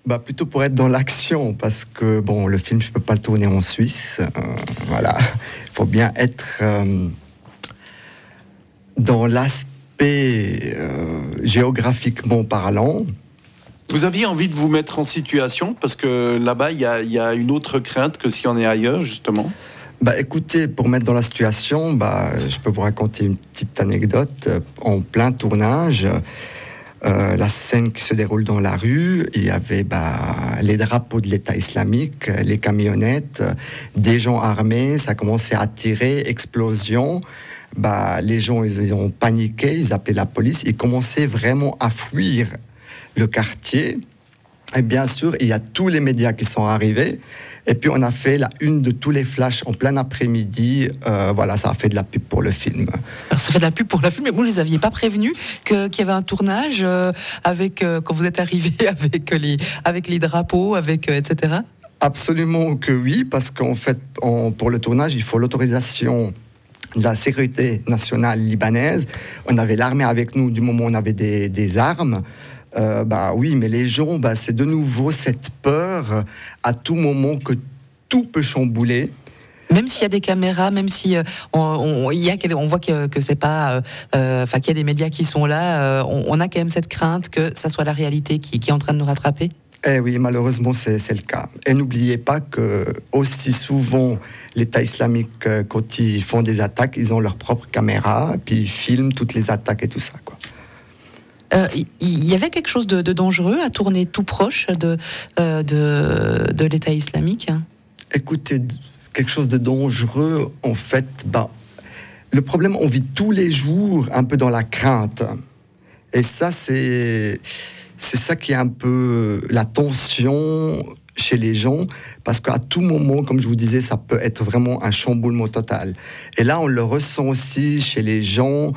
Bah, plutôt pour être dans l'action, parce que bon, le film, je peux pas le tourner en Suisse. Voilà, il faut bien être dans l'aspect géographiquement parlant. Vous aviez envie de vous mettre en situation, parce que là-bas, il y a une autre crainte que si on est ailleurs, justement. Bah, écoutez, pour mettre dans la situation, bah, je peux vous raconter une petite anecdote. En plein tournage, la scène qui se déroule dans la rue, il y avait les drapeaux de l'État islamique, les camionnettes, des gens armés, ça commençait à tirer, explosion. Les gens, ils ont paniqué, ils appelaient la police, ils commençaient vraiment à fuir le quartier. Et bien sûr, il y a tous les médias qui sont arrivés. Et puis, on a fait la une de tous les flashs en plein après-midi. Voilà, ça a fait de la pub pour le film. Alors, ça fait de la pub pour le film, mais vous ne les aviez pas prévenus qu'il y avait un tournage quand vous êtes arrivés avec les drapeaux, etc. Absolument que oui, parce qu'en fait, pour le tournage, il faut l'autorisation de la sécurité nationale libanaise. On avait l'armée avec nous du moment où on avait des armes. Oui, mais les gens, c'est de nouveau cette peur à tout moment que tout peut chambouler. Même s'il y a des caméras, même si on voit que c'est pas, qu'il y a des médias qui sont là, on a quand même cette crainte que ça soit la réalité qui est en train de nous rattraper. Eh oui, malheureusement, c'est le cas. Et n'oubliez pas que aussi souvent, l'État islamique, quand ils font des attaques, ils ont leur propre caméra, puis ils filment toutes les attaques et tout ça, quoi. Il y avait quelque chose de dangereux à tourner tout proche de l'État islamique? Écoutez, quelque chose de dangereux, en fait, le problème, on vit tous les jours un peu dans la crainte. Et ça, c'est ça qui est un peu la tension chez les gens, parce qu'à tout moment, comme je vous disais, ça peut être vraiment un chamboulement total. Et là, on le ressent aussi chez les gens.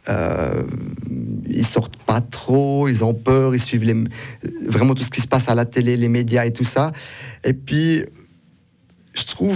Ils sortent pas trop, ils ont peur, ils suivent vraiment tout ce qui se passe à la télé, les médias et tout ça. Et puis, je trouve,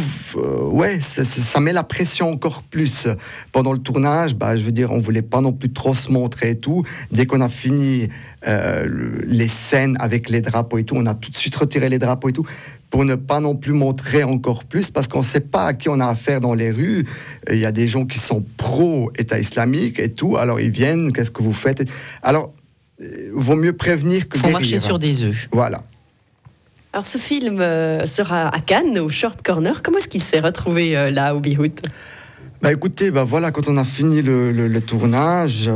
ça met la pression encore plus. Pendant le tournage, je veux dire, on voulait pas non plus trop se montrer et tout. Dès qu'on a fini les scènes avec les drapeaux et tout, on a tout de suite retiré les drapeaux et tout, pour ne pas non plus montrer encore plus, parce qu'on ne sait pas à qui on a affaire dans les rues. Il y a des gens qui sont pro-État islamique et tout, alors ils viennent, qu'est-ce que vous faites? Alors, vaut mieux prévenir que guérir. Faut marcher sur des œufs. Voilà. Alors ce film sera à Cannes, au Short Corner. Comment est-ce qu'il s'est retrouvé là, au Beyrouth ? Écoutez, voilà, quand on a fini le tournage,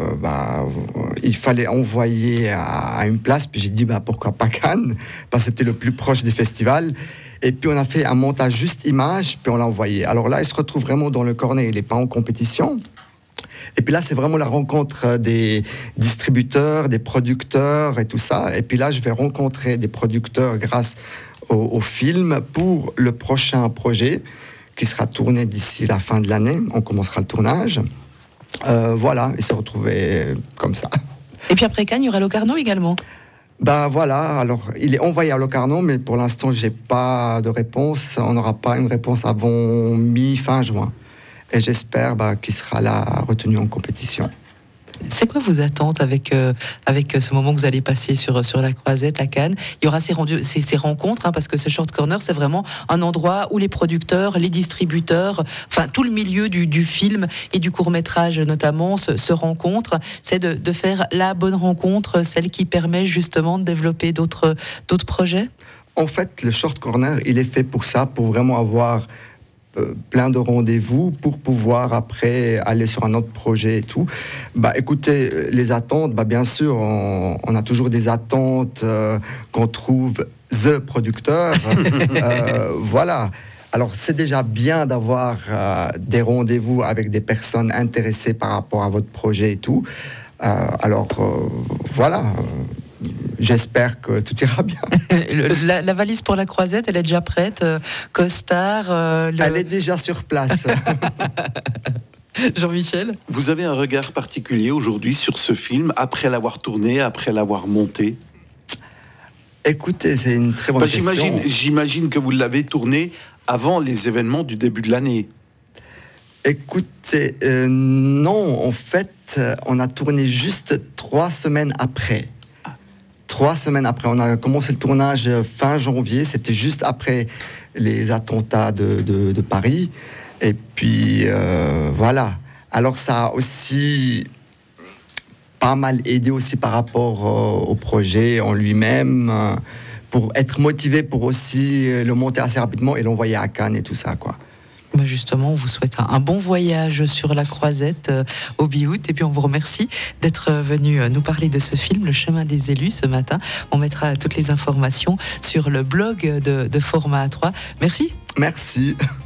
il fallait envoyer à une place, puis j'ai dit, pourquoi pas Cannes, parce que c'était le plus proche des festivals. Et puis on a fait un montage juste image, puis on l'a envoyé. Alors là, il se retrouve vraiment dans le corner, il n'est pas en compétition. Et puis là, c'est vraiment la rencontre des distributeurs, des producteurs et tout ça. Et puis là, je vais rencontrer des producteurs grâce au film pour le prochain projet qui sera tourné d'ici la fin de l'année. On commencera le tournage. Voilà, il s'est retrouvé comme ça. Et puis après Cannes, il y aura Locarno également. Voilà, alors il est envoyé à Locarno, mais pour l'instant, j'ai pas de réponse. On n'aura pas une réponse avant mi-fin juin. Et j'espère qu'il sera là retenu en compétition. C'est quoi vos attentes avec ce moment que vous allez passer sur la Croisette à Cannes? Il y aura ces rencontres, parce que ce Short Corner, c'est vraiment un endroit où les producteurs, les distributeurs, tout le milieu du film et du court-métrage notamment se rencontrent. C'est de faire la bonne rencontre, celle qui permet justement de développer d'autres projets? En fait, le Short Corner, il est fait pour ça, pour vraiment avoir plein de rendez-vous pour pouvoir après aller sur un autre projet et tout. Écoutez, les attentes, bien sûr, on a toujours des attentes qu'on trouve the producteur. Voilà. Alors, c'est déjà bien d'avoir des rendez-vous avec des personnes intéressées par rapport à votre projet et tout. Voilà. J'espère que tout ira bien. La valise pour la Croisette, elle est déjà prête. Costard. Elle est déjà sur place. Jean-Michel ? Vous avez un regard particulier aujourd'hui sur ce film, après l'avoir tourné, après l'avoir monté ? Écoutez, c'est une très bonne question. J'imagine que vous l'avez tourné avant les événements du début de l'année. Écoutez, non, en fait, on a tourné juste 3 semaines après. 3 semaines après. On a commencé le tournage fin janvier, c'était juste après les attentats de Paris. Et puis, voilà. Alors, ça a aussi pas mal aidé aussi par rapport au projet en lui-même, pour être motivé pour aussi le monter assez rapidement et l'envoyer à Cannes et tout ça, quoi. Ben justement, on vous souhaite un bon voyage sur la Croisette au Bihout, et puis on vous remercie d'être venu nous parler de ce film, Le chemin des élus, ce matin. On mettra toutes les informations sur le blog de Format 3. Merci. Merci.